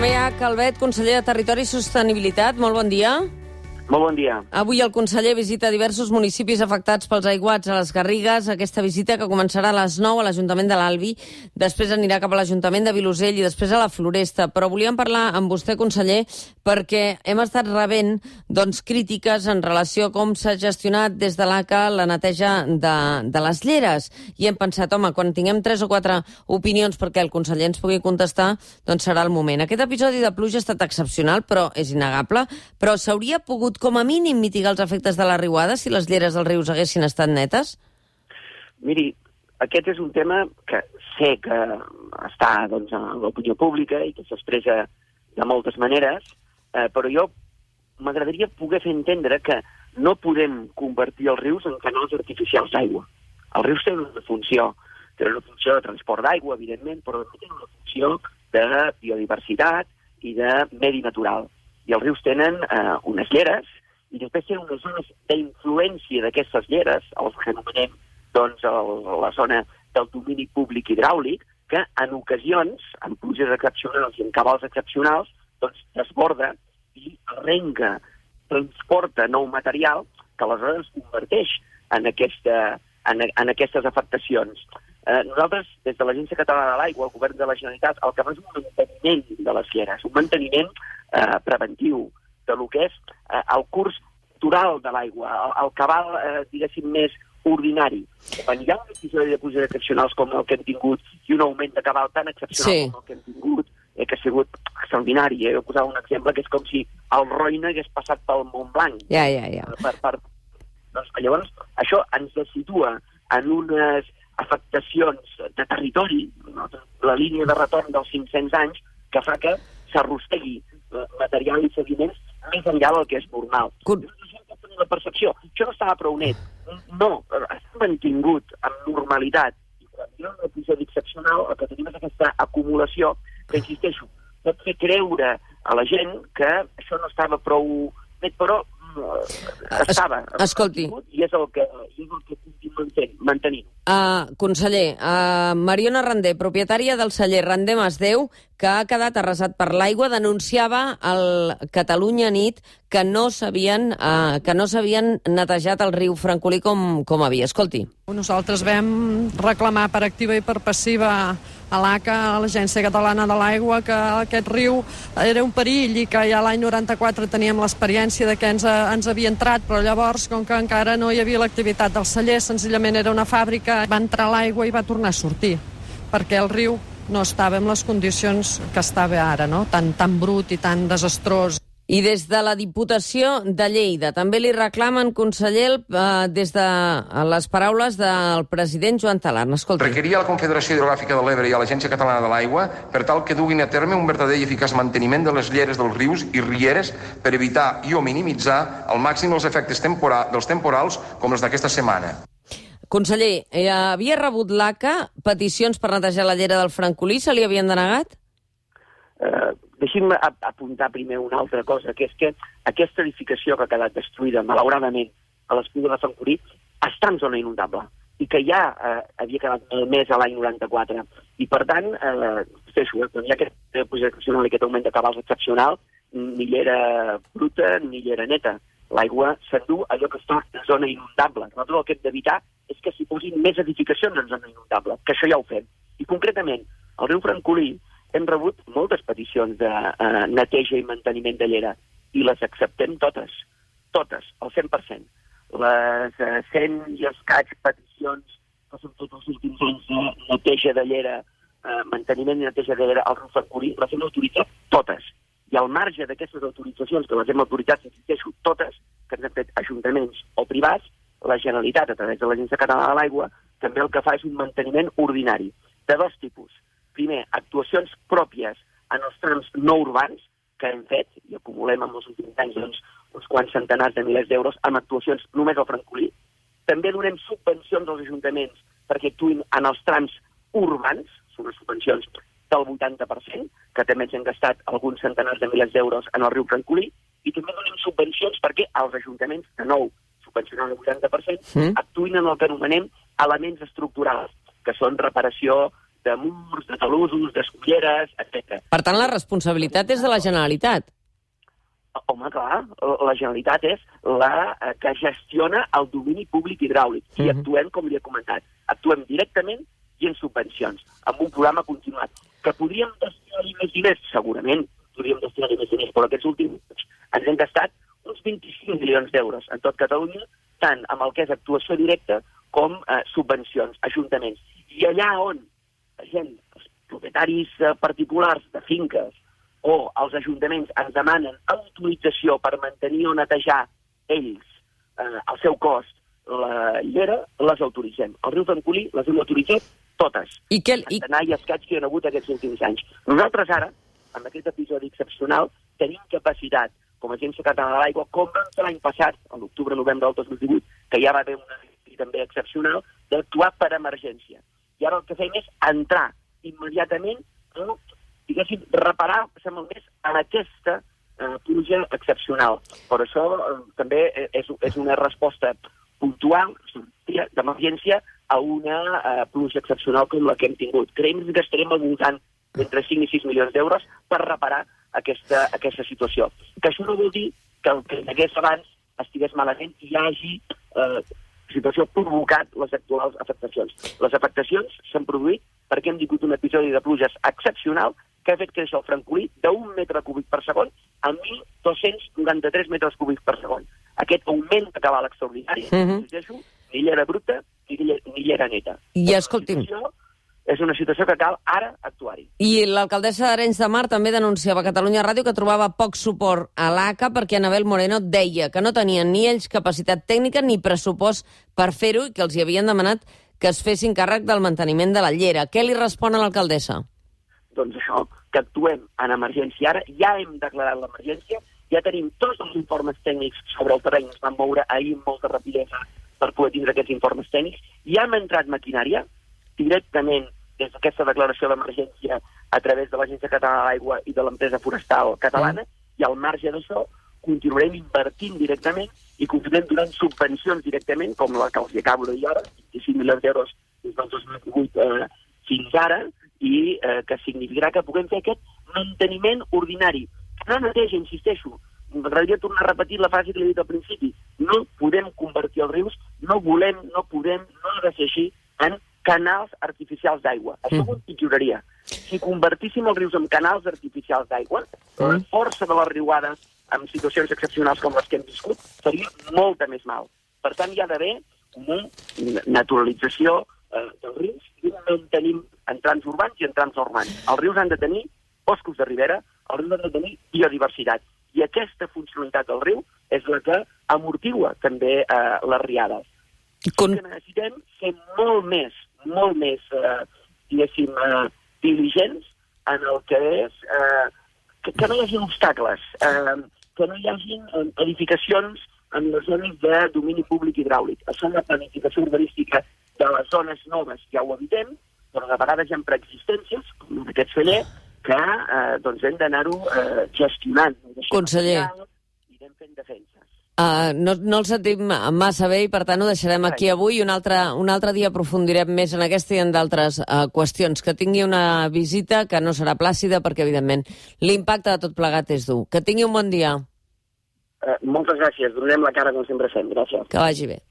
També hi ha Calvet, conseller de Territori i Sostenibilitat. Molt bon dia. Molt bon dia. Avui el conseller visita diversos municipis afectats pels aiguats a les Garrigues. Aquesta visita que començarà a les 9 a l'Ajuntament de l'Albi, després anirà cap a l'Ajuntament de Vilosell i després a la Floresta. Però volíem parlar amb vostè, conseller, perquè hem estat rebent crítiques en relació a com s'ha gestionat des de l'ACA la neteja de les lleres. I hem pensat, home, quan tinguem 3 o 4 opinions perquè el conseller ens pugui contestar, doncs serà el moment. Aquest episodi de pluja ha estat excepcional, però és innegable. Però s'hauria pogut com a mínim mitigar els efectes de la riuada si les lleres dels rius haguessin estat netes? Miri, aquest és un tema que sé que està a l'opinió pública i que s'expressa de moltes maneres, però jo m'agradaria poder fer entendre que no podem convertir els rius en canals artificials d'aigua. Els rius tenen una funció de transport d'aigua, evidentment, però també tenen una funció de biodiversitat i de medi natural. I els rius tenen unes lleres i després tenen unes zones d'influència d'aquestes lleres, els que anomenem la zona del domini públic hidràulic, que en ocasions, en pluges excepcionals i en cabals excepcionals, desborda i arrenca, transporta nou material que aleshores es converteix en aquestes afectacions. Nosaltres, des de l'Agència Catalana de l'Aigua, el Govern de la Generalitat, el que fa és un manteniment de les lleres, un manteniment preventiu de lo que és el curs natural de l'aigua, el cabal, diguéssim, més ordinari. Quan hi ha un episodi de pluges excepcionals com el que hem tingut i un augment de cabal tan excepcional com el que hem tingut, que ha sigut extraordinari. Jo posava un exemple que és com si el Roine hagués passat pel Montblanc. Ja. Llavors, això ens situa en unes afectacions de territori, la línia de retorn dels 500 anys, que fa que s'arrossegui material i sediments més enllà del que és normal. La percepció, això no estava prou net. No, està mantingut amb normalitat. I quan hi ha un episodi excepcional, el que tenim és aquesta acumulació que, insisteixo, pot fer creure a la gent que això no estava prou net, però estava. Escolti. I és el que continuem mantenint. Conseller, Mariona Randé, propietària del celler Randé Masdeu, que ha quedat arrasat per l'aigua, denunciava al Catalunya Nit que no s'havien netejat el riu Francolí com havia. Escolti. Nosaltres vam reclamar per activa i per passiva a l'ACA, a l'Agència Catalana de l'Aigua, que aquest riu era un perill i que ja l'any 94 teníem l'experiència de que ens havia entrat, però llavors, com que encara no hi havia l'activitat del celler, senzillament era una fàbrica, va entrar l'aigua i va tornar a sortir, perquè el riu no estava en les condicions que estava ara, no? Tan brut i tan desastrós. I des de la Diputació de Lleida també li reclamen, conseller, des de les paraules del president Joan Talarn. Escolti. Requeria a la Confederació Hidrogràfica de l'Ebre i a l'Agència Catalana de l'Aigua per tal que duguin a terme un verdader i eficaç manteniment de les lleres dels rius i rieres per evitar i o minimitzar al màxim els efectes dels temporals com els d'aquesta setmana. Conseller, havia rebut l'ACA peticions per netejar la llera del Francolí? Se li havien denegat? Deixi'm apuntar primer una altra cosa, que és que aquesta edificació que ha quedat destruïda, malauradament, a l'Espluga de Francolí, està en zona inundable i que ja havia quedat més a l'any 94. I, per tant, quan hi ha aquest pluja excepcional i aquest augment de cabals excepcional, ni llera bruta ni llera neta. L'aigua s'endú allò que està en zona inundable. Nosaltres el que hem d'evitar és que s'hi posin més edificacions en zona inundable, que això ja ho fem. I, concretament, al riu Francolí hem rebut moltes peticions de neteja i manteniment de llera i les acceptem totes, al 100%. Les 100 i escaig peticions que són tots els últims anys de neteja de llera, manteniment i neteja de llera al riu Francolí, les hem autoritzat totes. I al marge d'aquestes autoritzacions, que les hem autoritzat, insisteixo, totes, que ens han fet ajuntaments o privats, la Generalitat, a través de l'Agència Catalana de l'Aigua, també el que fa és un manteniment ordinari, de dos tipus. Primer, actuacions pròpies en els trams no urbans que hem fet, i acumulem en els últims anys uns quants centenars de milers d'euros amb actuacions només al Francolí. També donem subvencions als ajuntaments perquè actuïn en els trams urbans, són unes subvencions del 80%, que també ens han gastat alguns centenars de milers d'euros en el riu Francolí, i també donem subvencions perquè els ajuntaments, de nou, subvencionant el 80%, actuïn en el que anomenem elements estructurals, que són reparació de murs, de talussos, d'esculleres, etc. Per tant, la responsabilitat és de la Generalitat. Home, clar, la Generalitat és la que gestiona el domini públic hidràulic. I actuem, com li he comentat, actuem directament i en subvencions, amb un programa continuat. Que podríem destinar-hi més diners? Segurament podríem destinar-hi més diners, però aquests últims anys ens hem gastat uns 25 milions d'euros en tot Catalunya, tant amb el que és actuació directa com subvencions, ajuntaments. I allà on la gent, els propietaris particulars de finques, o els ajuntaments ens demanen autorització per mantenir o netejar ells al seu cost la llera, les autoritzem. El riu Francolí les hem autoritzat totes. Centenar i escaig que hi ha hagut aquests últims anys. Nosaltres ara, amb aquest episodi excepcional, tenim capacitat, com a Agència Catalana de l'Aigua, com vam fer l'any passat, a l'octubre-novembre del 2018, que ja va haver una crisi també excepcional, d'actuar per emergència. I ara el que fem és entrar immediatament a diguéssim, reparar, sembla més, en aquesta pluja excepcional. Per això també és una resposta puntual, d'emergència, a una pluja excepcional com la que hem tingut. Creiem que estarem al voltant d'entre 5 i 6 milions d'euros per reparar aquesta situació. Que això no vol dir que el que hi hagués abans estigués malament i hi hagi situació provocat les actuals afectacions. Les afectacions s'han produït perquè hem tingut un episodi de pluges excepcional que ha fet créixer el Francolí d'1 metre cúbic per segon a 1.293 metres cúbics per segon. Aquest augment de cabal extraordinari, ni llera bruta ni llera neta. I escolti'm, és una situació que cal ara actuar-hi. I l'alcaldessa d'Arenys de Mar també denunciava a Catalunya Ràdio que trobava poc suport a l'ACA perquè Anabel Moreno deia que no tenien ni ells capacitat tècnica ni pressupost per fer-ho i que els hi havien demanat que es fessin càrrec del manteniment de la llera. Què li respon a l'alcaldessa? Doncs això, que actuem en emergència ara, ja hem declarat l'emergència, ja tenim tots els informes tècnics sobre el terreny, ens van moure ahir amb molta rapidesa per poder tindre aquests informes tècnics, ja hem entrat maquinària directament des d'aquesta declaració d'emergència a través de l'Agència Catalana de l'Aigua i de l'empresa forestal catalana, i al marge d'això continuarem invertint directament i continuarem donant subvencions directament, com la que els acabo de dir ara, 25 milions d'euros des del 2018 fins ara, i que significarà que puguem fer aquest manteniment ordinari. No neteja, insisteixo, m'agradaria tornar a repetir la frase que li he dit al principi. No podem convertir els rius, no volem, no podem, no ha de ser així, en canals artificials d'aigua. Això ho empitjoraria. Si convertíssim els rius en canals artificials d'aigua, la força de les riuades en situacions excepcionals com les que hem viscut seria molta més mal. Per tant, hi ha d'haver una naturalització dels rius i un manteniment en trams urbans i en trams urbans. Els rius han de tenir boscos de ribera, els rius han de tenir biodiversitat. I aquesta funcionalitat del riu és la que amortigua també les riades. Que necessitem ser molt més, diguéssim, diligents en el que és que no hi hagi obstacles, que no hi hagi edificacions en les zones de domini públic hidràulic. Això és la planificació urbanística de les zones noves, ja ho evitem, però de vegades hi ha preexistències, com aquest celler, que doncs hem d'anar-ho gestionant. Conseller. I anem fent defenses. No el sentim massa bé i, per tant, ho deixarem aquí avui. Un altre dia aprofundirem més en aquesta i en d'altres qüestions. Que tingui una visita que no serà plàcida perquè, evidentment, l'impacte de tot plegat és dur. Que tingui un bon dia. Moltes gràcies. Donem la cara com sempre fem. Gràcies. Que vagi bé.